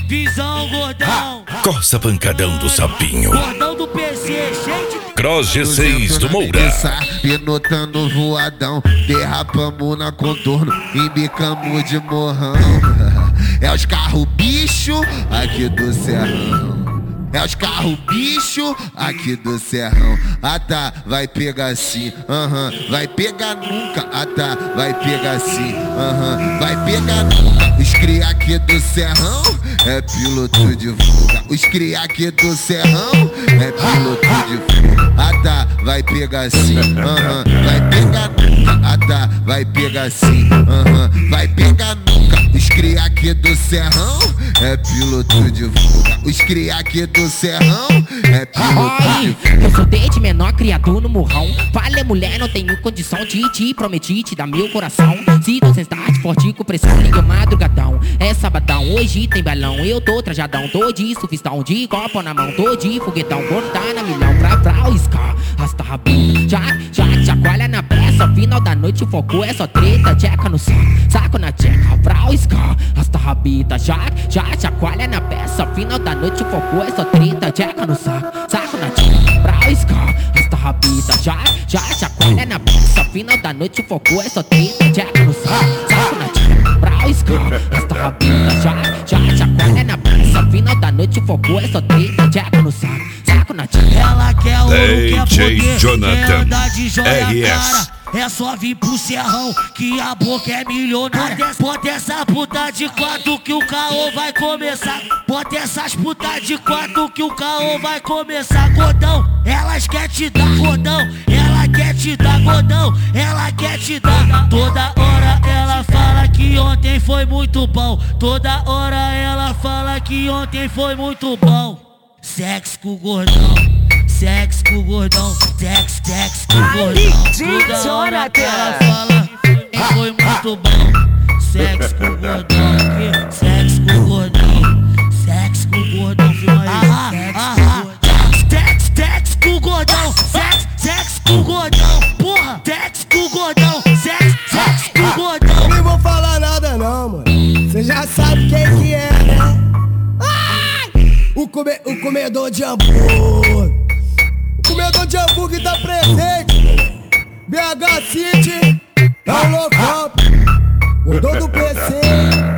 Visão, gordão. Corsa pancadão do sapinho. Gordão do PC, gente. Cross G6 do Moura. Pinotando voadão, derrapamos na contorno, embicamos de morrão. É os carros bicho aqui do serrão. É os carros bicho aqui do serrão. Ah tá, vai pegar sim, vai pegar nunca. Ah tá, vai pegar sim, vai pegar nunca. Os cria aqui do serrão é piloto de fuga. Os cria aqui do serrão é piloto de fuga. Ah tá, vai pegar sim, vai pegar nunca. Ah tá, vai pegar sim, vai pegar nunca. Os cria aqui do serrão é piloto de fuga. Os cria aqui do serrão é piloto de fuga. Eu sou desde menor criado no morrão. Falei mulher, não tenho condição de te prometi te dar meu coração. Se você está forte com pressão, liga madrugadão. É sabadão, hoje tem balão. Eu tô trajadão, tô de sufistão, de copo na mão, tô de foguetão. Quando tá na milhão, pra o Scar, rasta rabinho. Já chacoalha na peça, final da noite o foco é só treta. Tcheca no saco na tcheca, pra o Scar, rasta rabita. Já chacoalha na peça, final da noite o foco é só treta. Tcheca no saco na tcheca, pra o Scar, rasta rabita. Já chacoalha na peça, final da noite o foco é só treta. Tcheca no saco na tcheca, pra o Scar, rasta rabita. Já chacoalha na peça, final da noite o foco é só treta. Tcheca no saco na tcheca. Ela quer ouro, quer poder, Jonathan, quer andar de joia RS. cara. É só vir pro serrão que a boca é milionária. Bota essa puta de quatro que o caô vai começar. Bota essas putas de quatro que o caô vai começar. Gordão, elas quer te dar. Gordão, ela quer te dar. Gordão, ela quer te dar. Toda hora ela fala que ontem foi muito bom. Toda hora ela fala que ontem foi muito bom. Sexo com o gordão, sexo com o gordão, sexo com o gordão. Toda hora que ela fala que foi muito bom. Sexo com o gordão, sexo com o gordão, sexo com o gordão, filma aí. Sexo com o gordão, sexo com o gordão, porra. Sexo com o gordão, sexo com o gordão. Eu nem vou falar nada não, mano. Cê já sabe quem que é, né? O comedor de hambúrguer. O comedor de hambúrguer tá presente. BH City é o local. O dono do PC.